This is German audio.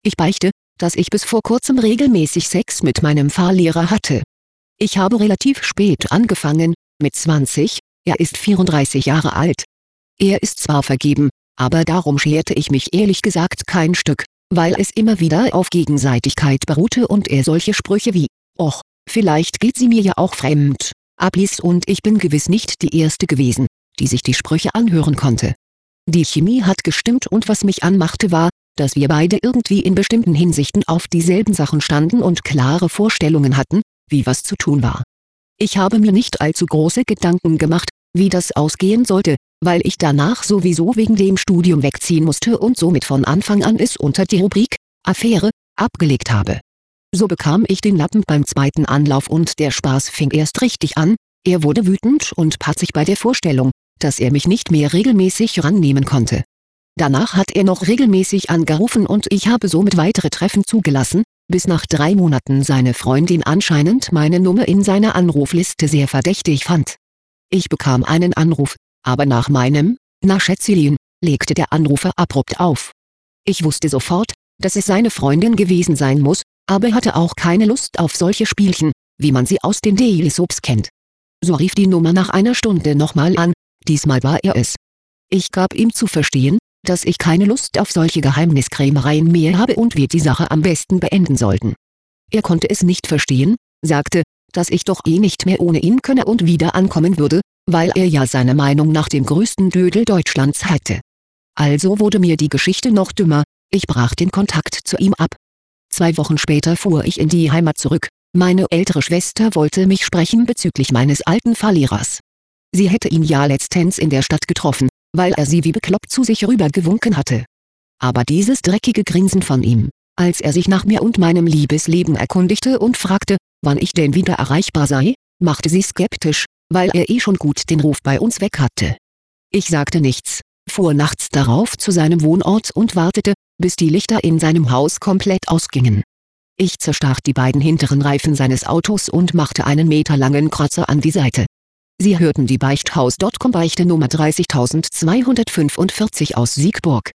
Ich beichte, dass ich bis vor kurzem regelmäßig Sex mit meinem Fahrlehrer hatte. Ich habe relativ spät angefangen, mit 20, er ist 34 Jahre alt. Er ist zwar vergeben, aber darum scherte ich mich ehrlich gesagt kein Stück, weil es immer wieder auf Gegenseitigkeit beruhte und er solche Sprüche wie »Och, vielleicht geht sie mir ja auch fremd« abließ und ich bin gewiss nicht die Erste gewesen, die sich die Sprüche anhören konnte. Die Chemie hat gestimmt und was mich anmachte war, dass wir beide irgendwie in bestimmten Hinsichten auf dieselben Sachen standen und klare Vorstellungen hatten, wie was zu tun war. Ich habe mir nicht allzu große Gedanken gemacht, wie das ausgehen sollte, weil ich danach sowieso wegen dem Studium wegziehen musste und somit von Anfang an es unter die Rubrik »Affäre« abgelegt habe. So bekam ich den Lappen beim zweiten Anlauf und der Spaß fing erst richtig an, er wurde wütend und patzig bei der Vorstellung, dass er mich nicht mehr regelmäßig rannehmen konnte. Danach hat er noch regelmäßig angerufen und ich habe somit weitere Treffen zugelassen, bis nach 3 Monaten seine Freundin anscheinend meine Nummer in seiner Anrufliste sehr verdächtig fand. Ich bekam einen Anruf, aber nach meinem »Na Schätzchen« legte der Anrufer abrupt auf. Ich wusste sofort, dass es seine Freundin gewesen sein muss, aber hatte auch keine Lust auf solche Spielchen, wie man sie aus den Daily Soaps kennt. So rief die Nummer nach einer Stunde nochmal an, diesmal war er es. Ich gab ihm zu verstehen, dass ich keine Lust auf solche Geheimniskrämereien mehr habe und wir die Sache am besten beenden sollten. Er konnte es nicht verstehen, sagte, dass ich doch eh nicht mehr ohne ihn könne und wieder ankommen würde, weil er ja seiner Meinung nach den größten Dödel Deutschlands hatte. Also wurde mir die Geschichte noch dümmer, ich brach den Kontakt zu ihm ab. 2 Wochen später fuhr ich in die Heimat zurück, meine ältere Schwester wollte mich sprechen bezüglich meines alten Fahrlehrers. Sie hätte ihn ja letztens in der Stadt getroffen, weil er sie wie bekloppt zu sich rüber gewunken hatte. Aber dieses dreckige Grinsen von ihm, als er sich nach mir und meinem Liebesleben erkundigte und fragte, wann ich denn wieder erreichbar sei, machte sie skeptisch, weil er eh schon gut den Ruf bei uns weg hatte. Ich sagte nichts, fuhr nachts darauf zu seinem Wohnort und wartete, bis die Lichter in seinem Haus komplett ausgingen. Ich zerstach die beiden hinteren Reifen seines Autos und machte einen meterlangen Kratzer an die Seite. Sie hörten die Beichthaus.com Beichte Nummer 30245 aus Siegburg.